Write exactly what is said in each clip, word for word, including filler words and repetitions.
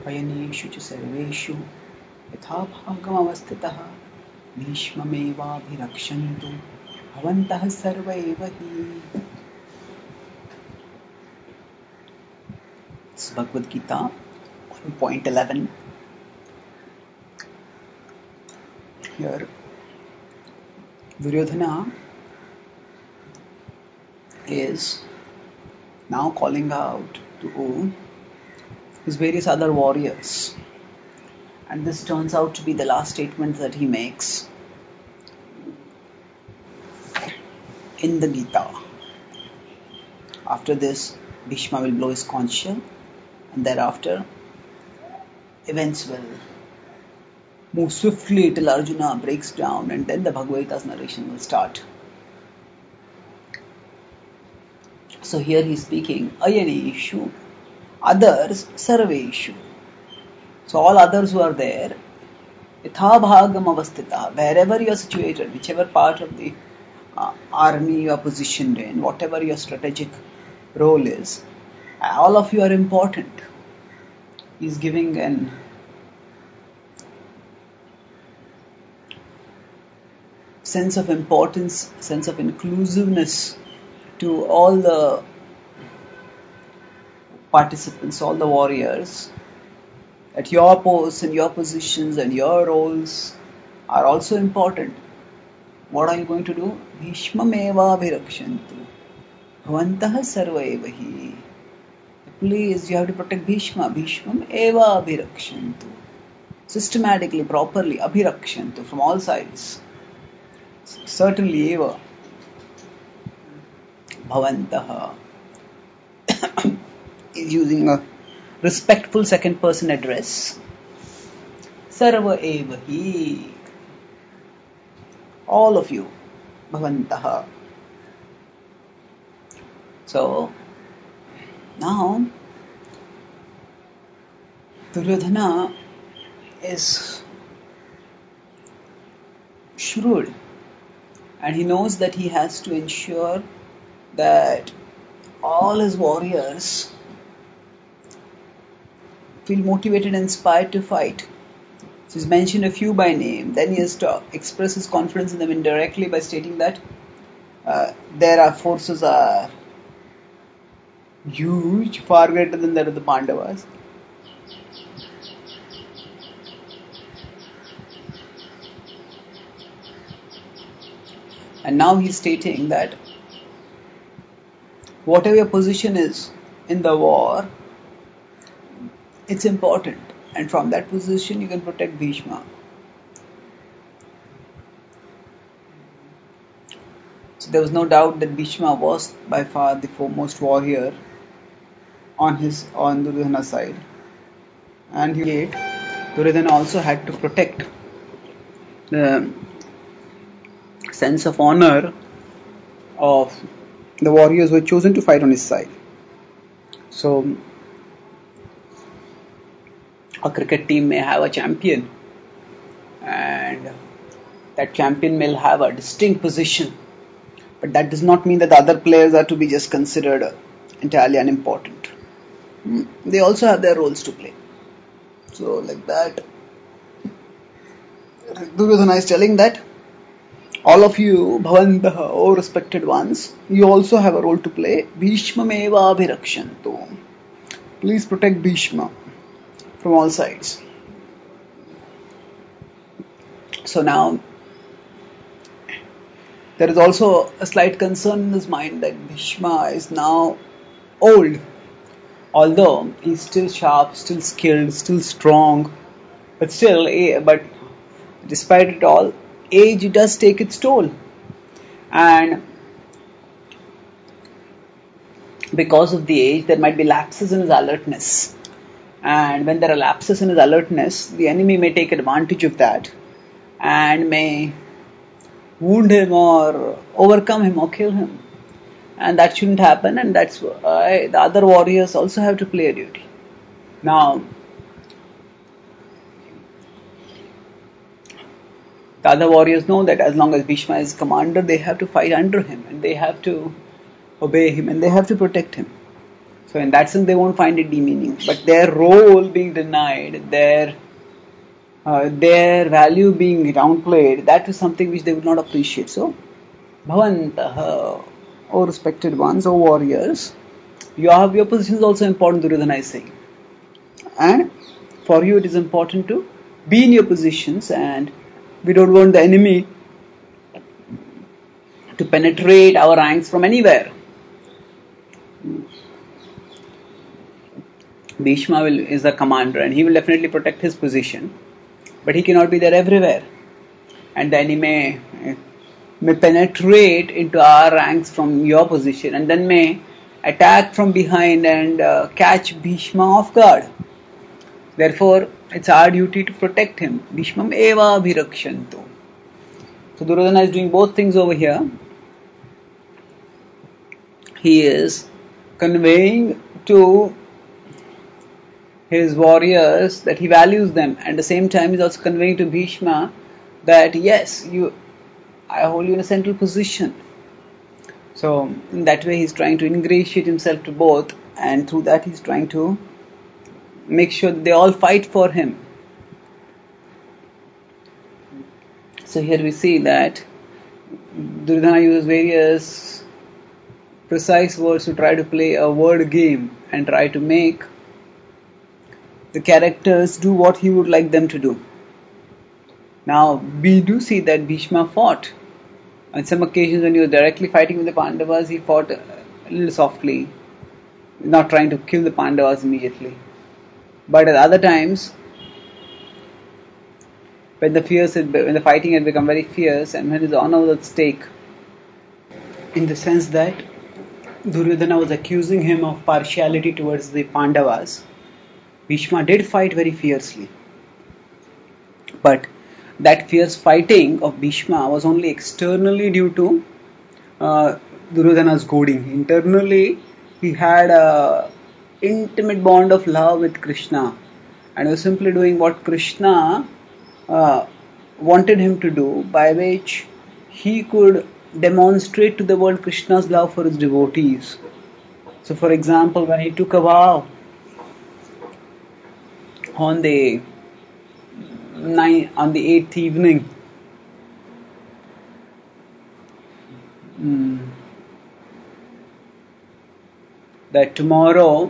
अयनेषु च सर्वेषु यथा भागमवस्थितः भीष्ममेवाभिरक्षन्तु भवन्तः सर्व एव हि. This is Bhagavad Gita, point eleven. Here, Duryodhana is now calling out to his various other warriors, and this turns out to be the last statement that he makes in the Gita. After this, Bhishma will blow his conch shell, and thereafter events will move swiftly till Arjuna breaks down, and then the Bhagavad Gita's narration will start. So here he is speaking Ayaneshu, others Sarveshu. So all others who are there, Yatha Bhagam Avastita, wherever you are situated, whichever part of the uh, army you are positioned in, whatever your strategic role is, all of you are important. He is giving an sense of importance, sense of inclusiveness to all the participants, all the warriors, that your posts and your positions and your roles are also important. What are you going to do? Bhishma meva bhirakshantu bhavantaha sarva eva hi. Please, you have to protect Bhishma. Bhishma eva abhirakshantu. Systematically, properly, abhirakshantu from all sides. Certainly eva. Bhavantaha is using a respectful second person address. Sarva eva hi. All of you. Bhavantaha. So, now, Duryodhana is shrewd, and he knows that he has to ensure that all his warriors feel motivated and inspired to fight. So he's mentioned a few by name, then he has to express his confidence in them indirectly by stating that uh, there are forces are huge, far greater than that of the Pandavas. And now he's stating that whatever your position is in the war, it's important. And from that position, you can protect Bhishma. So there was no doubt that Bhishma was by far the foremost warrior on his on Duryodhana's side, and he Duryodhana also had to protect the sense of honor of the warriors who were chosen to fight on his side. So a cricket team may have a champion, and that champion may have a distinct position, but that does not mean that the other players are to be just considered entirely unimportant. They also have their roles to play. So like that, Duryodhana is telling that all of you, Bhavantaha, O respected ones, you also have a role to play. Bhishma meva abhirakshantu. Please protect Bhishma from all sides. So now, there is also a slight concern in his mind that Bhishma is now old. Although he's still sharp, still skilled, still strong, but still, but despite it all, age does take its toll. And because of the age, there might be lapses in his alertness. And when there are lapses in his alertness, the enemy may take advantage of that and may wound him or overcome him or kill him. And that shouldn't happen, and that's why the other warriors also have to play a duty. Now, the other warriors know that as long as Bhishma is commander, they have to fight under him, and they have to obey him, and they have to protect him. So in that sense, they won't find it demeaning. But their role being denied, their uh, their value being downplayed, that is something which they would not appreciate. So, Bhavantaha, O respected ones, O warriors, you have your position is also important, Duryodhana is saying. And for you it is important to be in your positions, and we don't want the enemy to penetrate our ranks from anywhere. Bhishma will, is the commander, and he will definitely protect his position, but he cannot be there everywhere, and the enemy may, may penetrate into our ranks from your position and then may attack from behind and uh, catch Bhishma off guard. Therefore, it's our duty to protect him. Bhishmam eva bhirakshantu. So Duryodhana is doing both things over here. He is conveying to his warriors that he values them, and at the same time he is also conveying to Bhishma that yes, you, I hold you in a central position. So in that way he is trying to ingratiate himself to both, and through that he is trying to make sure that they all fight for him. So here we see that Duryodhana uses various precise words to try to play a word game and try to make the characters do what he would like them to do. Now we do see that Bhishma fought. On some occasions when he was directly fighting with the Pandavas, he fought a little softly, not trying to kill the Pandavas immediately. But at other times, when the fierce had, when the fighting had become very fierce and when his honor was at stake, in the sense that Duryodhana was accusing him of partiality towards the Pandavas, Bhishma did fight very fiercely. But that fierce fighting of Bhishma was only externally due to uh, Duryodhana's goading. Internally, he had a intimate bond of love with Krishna, and he was simply doing what Krishna uh, wanted him to do, by which he could demonstrate to the world Krishna's love for his devotees. So for example, when he took a vow on the nine, on the eighth evening, mm, that tomorrow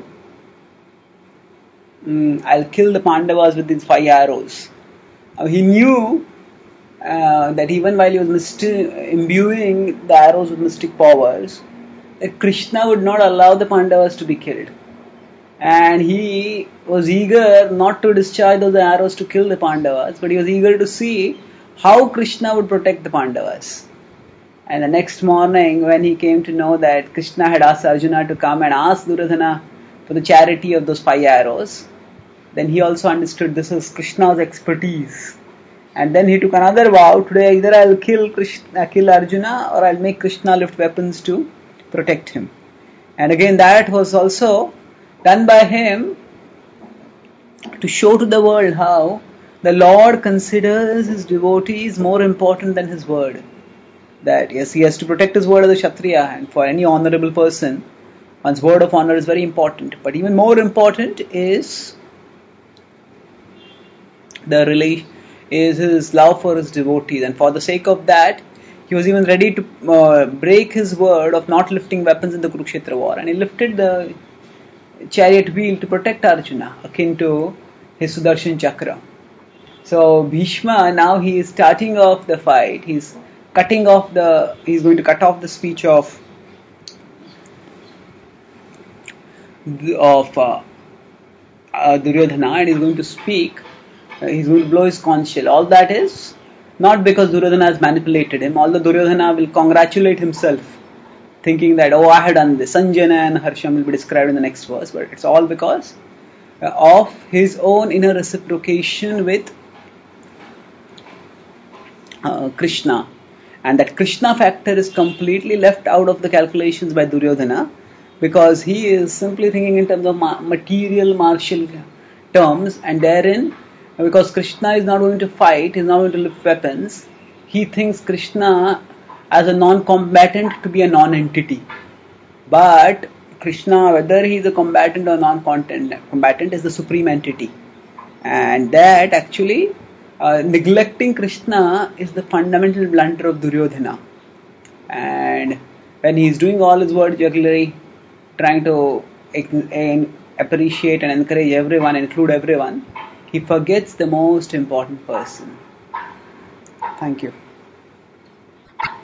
mm, I'll kill the Pandavas with these five arrows. Uh, he knew uh, that even while he was mysti- imbuing the arrows with mystic powers, that Krishna would not allow the Pandavas to be killed. And he was eager not to discharge those arrows to kill the Pandavas, but he was eager to see how Krishna would protect the Pandavas. And the next morning, when he came to know that Krishna had asked Arjuna to come and ask Duryodhana for the charity of those five arrows, then he also understood this is Krishna's expertise. And then he took another vow: today either I'll kill Krishna, kill Arjuna, or I'll make Krishna lift weapons to protect him. And again, that was also done by him to show to the world how the Lord considers his devotees more important than his word. That yes, he has to protect his word as a Kshatriya, and for any honorable person, one's word of honor is very important. But even more important is the relation, is his love for his devotees, and for the sake of that, he was even ready to uh, break his word of not lifting weapons in the Kurukshetra war, and he lifted the chariot wheel to protect Arjuna, akin to his Sudarshan Chakra. So Bhishma, now he is starting off the fight. He's cutting off the. He's going to cut off the speech of of uh, uh, Duryodhana, and he's going to speak. Uh, he's going to blow his conch shell. All that is not because Duryodhana has manipulated him. Although Duryodhana will congratulate himself, thinking that, oh, I had done this. Sanjana and Harsham will be described in the next verse, but it's all because of his own inner reciprocation with uh, Krishna. And that Krishna factor is completely left out of the calculations by Duryodhana, because he is simply thinking in terms of ma- material martial terms, and therein, because Krishna is not going to fight, he is not going to lift weapons, he thinks Krishna as a non-combatant to be a non-entity. But Krishna, whether he is a combatant or non-combatant, combatant is the supreme entity. And that actually, uh, neglecting Krishna is the fundamental blunder of Duryodhana. And when he is doing all his word jugglery, trying to appreciate and encourage everyone, include everyone, he forgets the most important person. Thank you.